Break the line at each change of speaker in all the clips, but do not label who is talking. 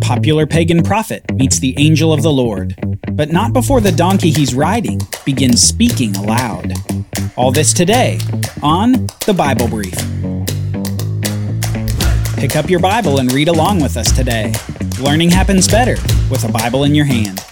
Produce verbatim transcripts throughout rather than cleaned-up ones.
popular pagan prophet meets the angel of the Lord, but not before the donkey he's riding begins speaking aloud. All this today on The Bible Brief. Pick up your Bible and read along with us today. Learning happens better with a Bible in your hand.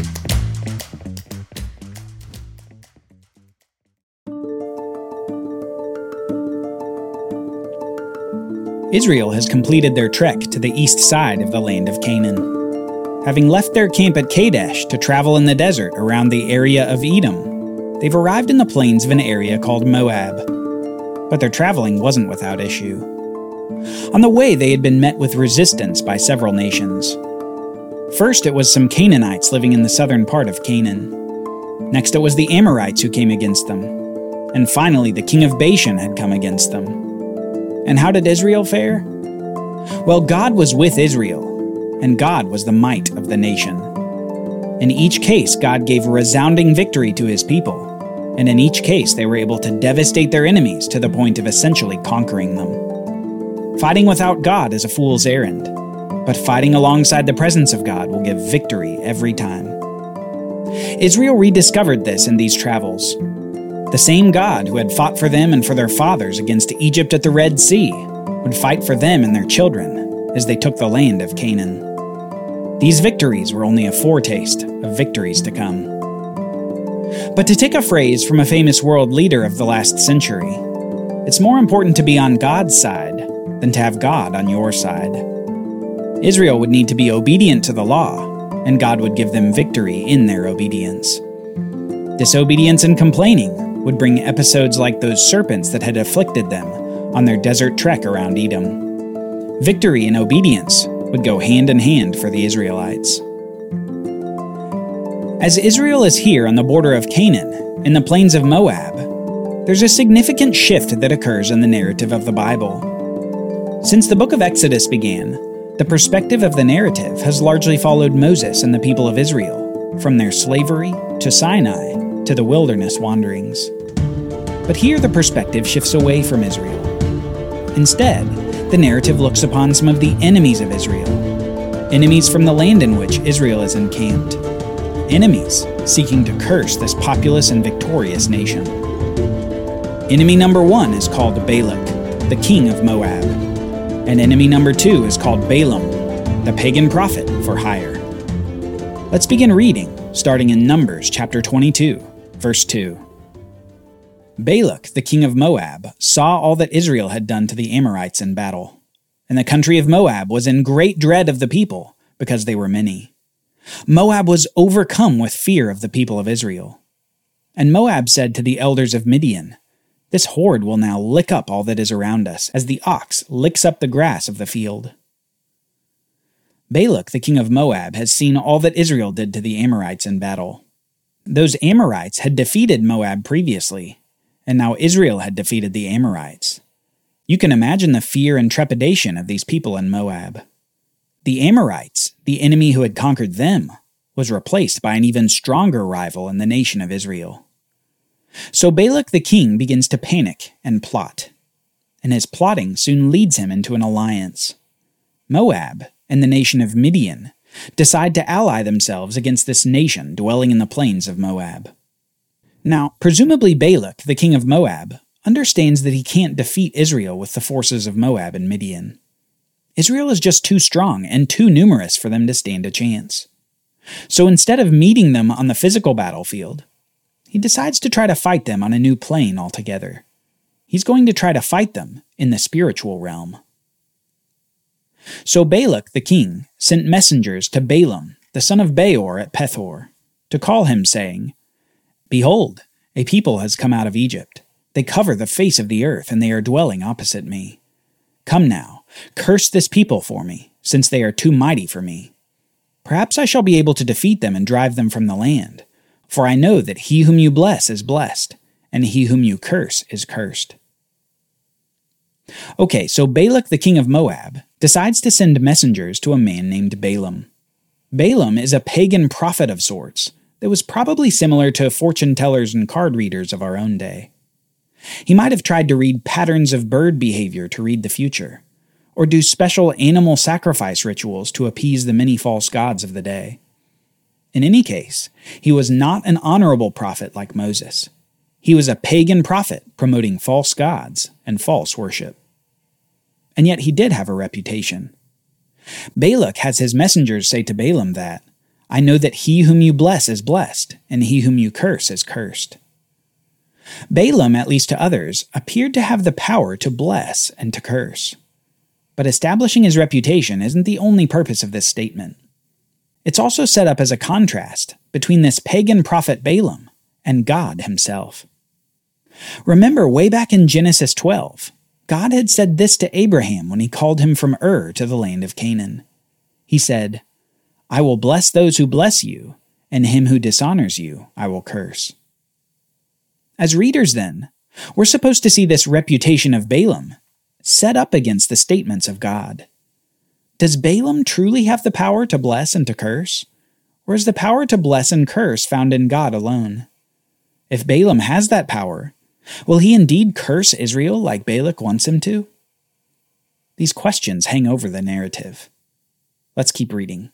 Israel has completed their trek to the east side of the land of Canaan. Having left their camp at Kadesh to travel in the desert around the area of Edom, they've arrived in the plains of an area called Moab. But their traveling wasn't without issue. On the way, they had been met with resistance by several nations. First, it was some Canaanites living in the southern part of Canaan. Next, it was the Amorites who came against them. And finally, the king of Bashan had come against them. And how did Israel fare? Well, God was with Israel, and God was the might of the nation. In each case, God gave a resounding victory to his people, and in each case, they were able to devastate their enemies to the point of essentially conquering them. Fighting without God is a fool's errand, but fighting alongside the presence of God will give victory every time. Israel rediscovered this in these travels. The same God who had fought for them and for their fathers against Egypt at the Red Sea would fight for them and their children as they took the land of Canaan. These victories were only a foretaste of victories to come. But to take a phrase from a famous world leader of the last century, it's more important to be on God's side than to have God on your side. Israel would need to be obedient to the law, and God would give them victory in their obedience. Disobedience and complaining would bring episodes like those serpents that had afflicted them on their desert trek around Edom. Victory and obedience would go hand in hand for the Israelites. As Israel is here on the border of Canaan, in the plains of Moab, there's a significant shift that occurs in the narrative of the Bible. Since the book of Exodus began, the perspective of the narrative has largely followed Moses and the people of Israel, from their slavery to Sinai to the wilderness wanderings. But here the perspective shifts away from Israel. Instead, the narrative looks upon some of the enemies of Israel, enemies from the land in which Israel is encamped, enemies seeking to curse this populous and victorious nation. Enemy number one is called Balak, the king of Moab, and enemy number two is called Balaam, the pagan prophet for hire. Let's begin reading, starting in Numbers chapter twenty-two, verse two. Balak, the king of Moab, saw all that Israel had done to the Amorites in battle, and the country of Moab was in great dread of the people, because they were many. Moab was overcome with fear of the people of Israel. And Moab said to the elders of Midian, "This horde will now lick up all that is around us, as the ox licks up the grass of the field." Balak, the king of Moab, has seen all that Israel did to the Amorites in battle. Those Amorites had defeated Moab previously, and now Israel had defeated the Amorites. You can imagine the fear and trepidation of these people in Moab. The Amorites, the enemy who had conquered them, was replaced by an even stronger rival in the nation of Israel. So Balak the king begins to panic and plot, and his plotting soon leads him into an alliance. Moab and the nation of Midian decide to ally themselves against this nation dwelling in the plains of Moab. Now, presumably Balak, the king of Moab, understands that he can't defeat Israel with the forces of Moab and Midian. Israel is just too strong and too numerous for them to stand a chance. So instead of meeting them on the physical battlefield, he decides to try to fight them on a new plane altogether. He's going to try to fight them in the spiritual realm. So Balak, the king, sent messengers to Balaam, the son of Beor at Pethor, to call him, saying, "Behold, a people has come out of Egypt. They cover the face of the earth, and they are dwelling opposite me. Come now, curse this people for me, since they are too mighty for me. Perhaps I shall be able to defeat them and drive them from the land, for I know that he whom you bless is blessed, and he whom you curse is cursed." Okay, so Balak the king of Moab decides to send messengers to a man named Balaam. Balaam is a pagan prophet of sorts that was probably similar to fortune tellers and card readers of our own day. He might have tried to read patterns of bird behavior to read the future, or do special animal sacrifice rituals to appease the many false gods of the day. In any case, he was not an honorable prophet like Moses. He was a pagan prophet promoting false gods and false worship. And yet he did have a reputation. Balak has his messengers say to Balaam that, "I know that he whom you bless is blessed, and he whom you curse is cursed." Balaam, at least to others, appeared to have the power to bless and to curse. But establishing his reputation isn't the only purpose of this statement. It's also set up as a contrast between this pagan prophet Balaam and God himself. Remember, way back in Genesis twelve, God had said this to Abraham when he called him from Ur to the land of Canaan. He said, "I will bless those who bless you, and him who dishonors you I will curse." As readers, then, we're supposed to see this reputation of Balaam set up against the statements of God. Does Balaam truly have the power to bless and to curse? Or is the power to bless and curse found in God alone? If Balaam has that power, will he indeed curse Israel like Balak wants him to? These questions hang over the narrative. Let's keep reading.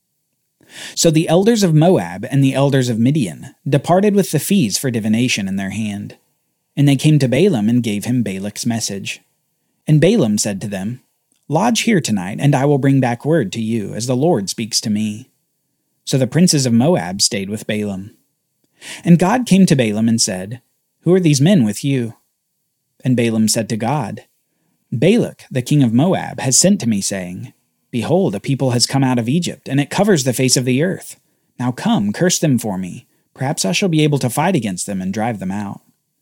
So the elders of Moab and the elders of Midian departed with the fees for divination in their hand. And they came to Balaam and gave him Balak's message. And Balaam said to them, "Lodge here tonight, and I will bring back word to you, as the Lord speaks to me." So the princes of Moab stayed with Balaam. And God came to Balaam and said, "Who are these men with you?" And Balaam said to God, "Balak, the king of Moab, has sent to me, saying, 'Behold, a people has come out of Egypt, and it covers the face of the earth. Now come, curse them for me. Perhaps I shall be able to fight against them and drive them out.'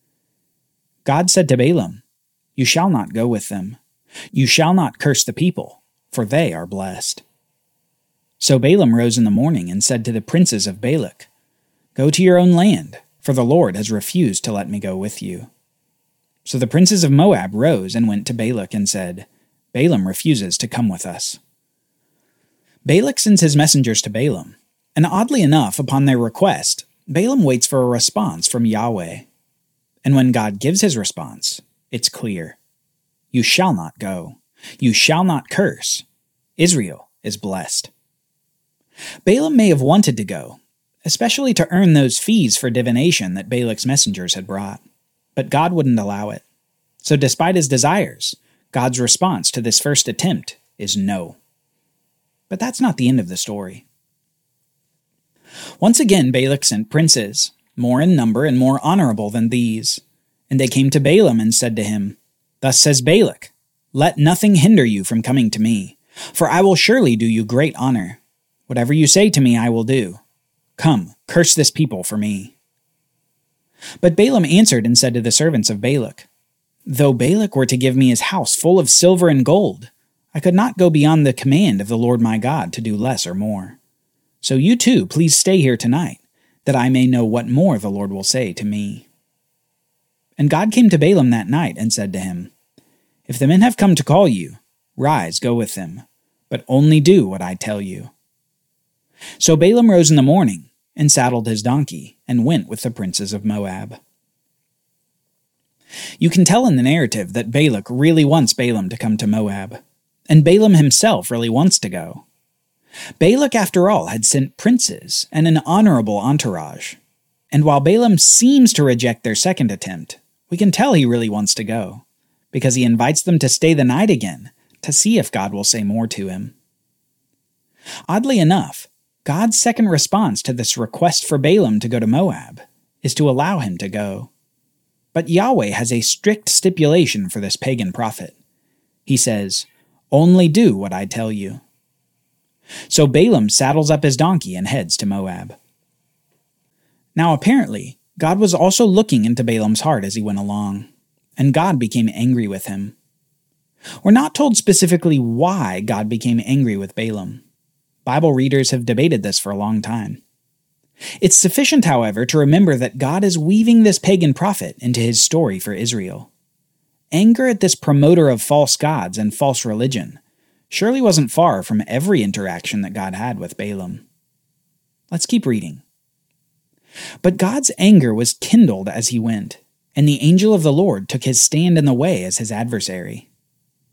God said to Balaam, 'You shall not go with them. You shall not curse the people, for they are blessed.' So Balaam rose in the morning and said to the princes of Balak, 'Go to your own land, for the Lord has refused to let me go with you.' So the princes of Moab rose and went to Balak and said, 'Balaam refuses to come with us.' Balak sends his messengers to Balaam, and oddly enough, upon their request, Balaam waits for a response from Yahweh. And when God gives his response, it's clear. You shall not go. You shall not curse. Israel is blessed. Balaam may have wanted to go, especially to earn those fees for divination that Balak's messengers had brought. But God wouldn't allow it. So despite his desires, God's response to this first attempt is no. But that's not the end of the story. Once again, Balak sent princes, more in number and more honorable than these. And they came to Balaam and said to him, "Thus says Balak, let nothing hinder you from coming to me, for I will surely do you great honor. Whatever you say to me I will do. Come, curse this people for me." But Balaam answered and said to the servants of Balak, "Though Balak were to give me his house full of silver and gold, I could not go beyond the command of the Lord my God to do less or more. So you too, please stay here tonight, that I may know what more the Lord will say to me." And God came to Balaam that night and said to him, "If the men have come to call you, rise, go with them, but only do what I tell you." So Balaam rose in the morning and saddled his donkey and went with the princes of Moab. You can tell in the narrative that Balak really wants Balaam to come to Moab, and Balaam himself really wants to go. Balak, after all, had sent princes and an honorable entourage, and while Balaam seems to reject their second attempt, we can tell he really wants to go, because he invites them to stay the night again to see if God will say more to him. Oddly enough, God's second response to this request for Balaam to go to Moab is to allow him to go. But Yahweh has a strict stipulation for this pagan prophet. He says, "Only do what I tell you." So Balaam saddles up his donkey and heads to Moab. Now apparently, God was also looking into Balaam's heart as he went along, and God became angry with him. We're not told specifically why God became angry with Balaam. Bible readers have debated this for a long time. It's sufficient, however, to remember that God is weaving this pagan prophet into his story for Israel. Anger at this promoter of false gods and false religion surely wasn't far from every interaction that God had with Balaam. Let's keep reading. But God's anger was kindled as he went, and the angel of the Lord took his stand in the way as his adversary.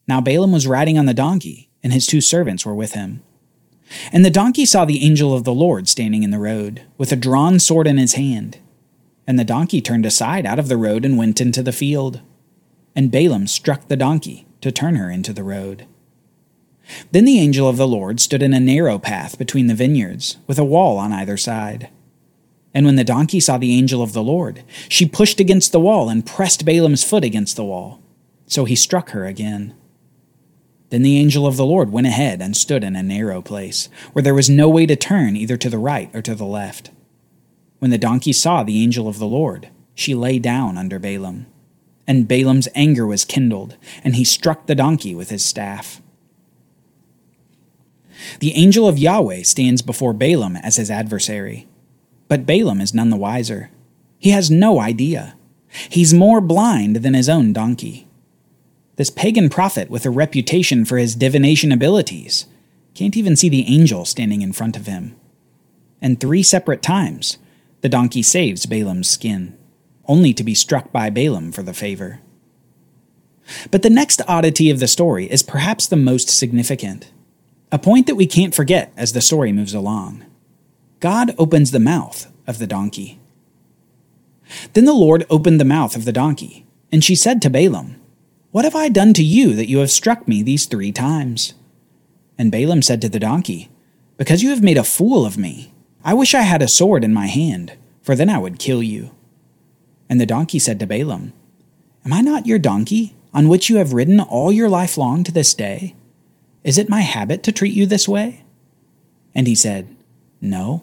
Now Balaam was riding on the donkey, and his two servants were with him. And the donkey saw the angel of the Lord standing in the road, with a drawn sword in his hand. And the donkey turned aside out of the road and went into the field. And Balaam struck the donkey to turn her into the road. Then the angel of the Lord stood in a narrow path between the vineyards, with a wall on either side. And when the donkey saw the angel of the Lord, she pushed against the wall and pressed Balaam's foot against the wall. So he struck her again. Then the angel of the Lord went ahead and stood in a narrow place, where there was no way to turn either to the right or to the left. When the donkey saw the angel of the Lord, she lay down under Balaam. And Balaam's anger was kindled, and he struck the donkey with his staff. The angel of Yahweh stands before Balaam as his adversary. But Balaam is none the wiser. He has no idea. He's more blind than his own donkey. This pagan prophet with a reputation for his divination abilities can't even see the angel standing in front of him. And three separate times, the donkey saves Balaam's skin, only to be struck by Balaam for the favor. But the next oddity of the story is perhaps the most significant, a point that we can't forget as the story moves along. God opens the mouth of the donkey. Then the Lord opened the mouth of the donkey, and she said to Balaam, "What have I done to you that you have struck me these three times?" And Balaam said to the donkey, "Because you have made a fool of me. I wish I had a sword in my hand, for then I would kill you." And the donkey said to Balaam, "Am I not your donkey, on which you have ridden all your life long to this day? Is it my habit to treat you this way?" And he said, "No."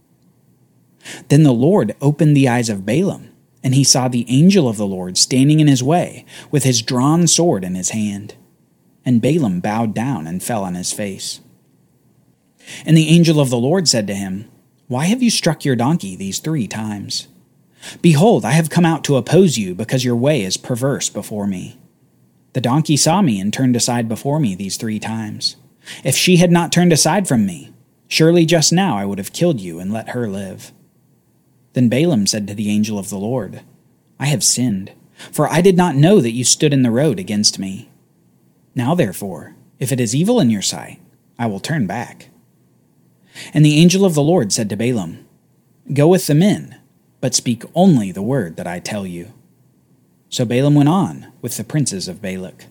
Then the Lord opened the eyes of Balaam, and he saw the angel of the Lord standing in his way, with his drawn sword in his hand. And Balaam bowed down and fell on his face. And the angel of the Lord said to him, "Why have you struck your donkey these three times? Behold, I have come out to oppose you, because your way is perverse before me. The donkey saw me and turned aside before me these three times. If she had not turned aside from me, surely just now I would have killed you and let her live." Then Balaam said to the angel of the Lord, "I have sinned, for I did not know that you stood in the road against me. Now therefore, if it is evil in your sight, I will turn back." And the angel of the Lord said to Balaam, "Go with the men, but speak only the word that I tell you." So Balaam went on with the princes of Balak.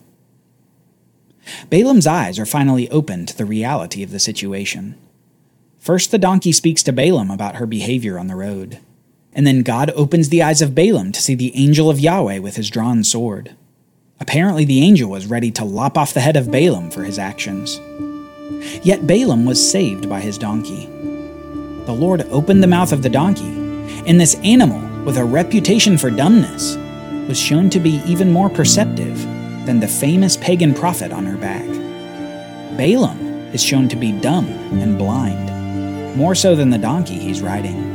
Balaam's eyes are finally opened to the reality of the situation. First, the donkey speaks to Balaam about her behavior on the road. And then God opens the eyes of Balaam to see the angel of Yahweh with his drawn sword. Apparently the angel was ready to lop off the head of Balaam for his actions. Yet Balaam was saved by his donkey. The Lord opened the mouth of the donkey, and this animal, with a reputation for dumbness, was shown to be even more perceptive than the famous pagan prophet on her back. Balaam is shown to be dumb and blind, more so than the donkey he's riding.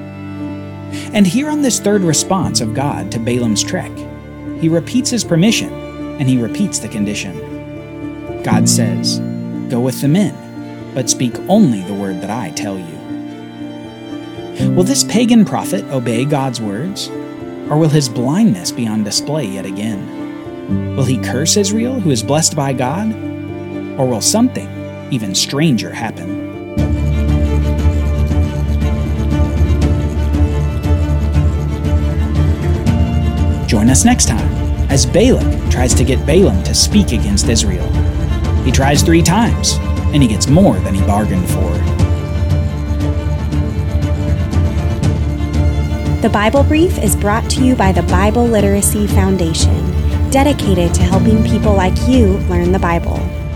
And here on this third response of God to Balaam's trek, he repeats his permission, and he repeats the condition. God says, "Go with the men, but speak only the word that I tell you." Will this pagan prophet obey God's words? Or will his blindness be on display yet again? Will he curse Israel, who is blessed by God? Or will something even stranger happen? Join us next time as Balak tries to get Balaam to speak against Israel. He tries three times, and he gets more than he bargained for.
The Bible Brief is brought to you by the Bible Literacy Foundation, dedicated to helping people like you learn the Bible.